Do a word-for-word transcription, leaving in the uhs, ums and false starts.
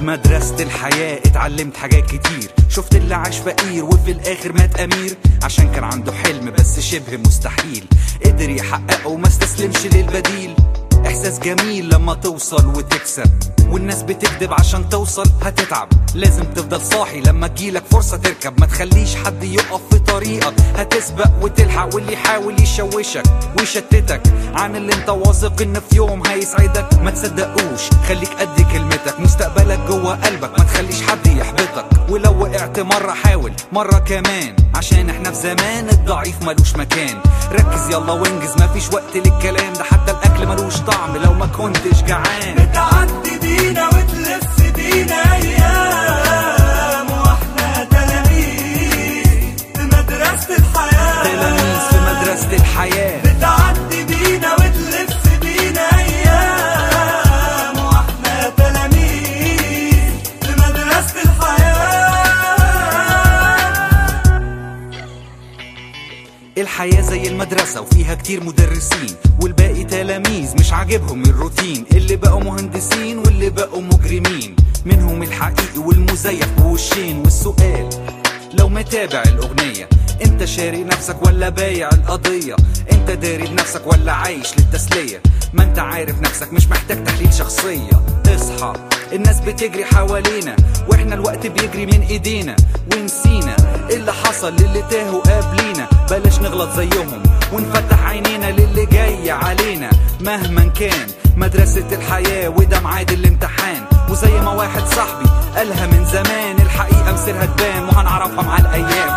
مدرسة الحياة اتعلمت حاجات كتير، شفت اللي عاش فقير وفي الاخر مات امير، عشان كان عنده حلم بس شبه مستحيل قدر يحققه وما استسلمش للبديل. احساس جميل لما توصل وتكسب، والناس بتكذب عشان توصل هتتعب، لازم تفضل صاحي لما تجيلك فرصة تركب، ما تخليش حد يقف في طريقك، هتسبق وتلحق واللي يحاول يشوشك ويشتتك عن اللي انت واثق ان في يوم هيسعدك. ما تصدقوش، خليك قد كلمتك، مستقبلك جوه قلبك، ما تخليش حد يحبطك، ولو وقعت مرة حاول مرة كمان، عشان احنا في زمان الضعيف ملوش مكان. ركز يلا وانجز، مفيش وقت للكلام ده، حتى الاكل ملوش طعم لو ما كنتش جعان. بتعدي بينا وتلف بينا ايام واحنا تلاميذ في مدرسة الحياة، تلاميذ في مدرسة الحياة. بتعدي بينا وتلف بينا ايام واحنا تلاميذ في مدرسة الحياة. الحياة زي المدرسة وفيها كتير مدرسين، والباقي تلاميذ مش عاجبهم الروتين، اللي بقوا مهندسين واللي بقوا مجرمين، منهم الحقيقي والمزيف بوشين. والسؤال لو متابع الأغنية، انت شاري نفسك ولا بايع القضية؟ انت داري بنفسك ولا عايش للتسلية؟ ما انت عارف نفسك، مش محتاج تحليل شخصية. اصحى، الناس بتجري حوالينا واحنا الوقت بيجري من ايدينا، ونسينا اللي حصل للي تاهوا قبلينا. بلاش نغلط زيهم ونفتح عينينا للي جاي علينا. مهما كان مدرسة الحياة وده ميعاد الامتحان، وزي ما واحد صاحبي قالها من زمان، الحقيقة مصيرها تبان وهنعرفها مع الأيام.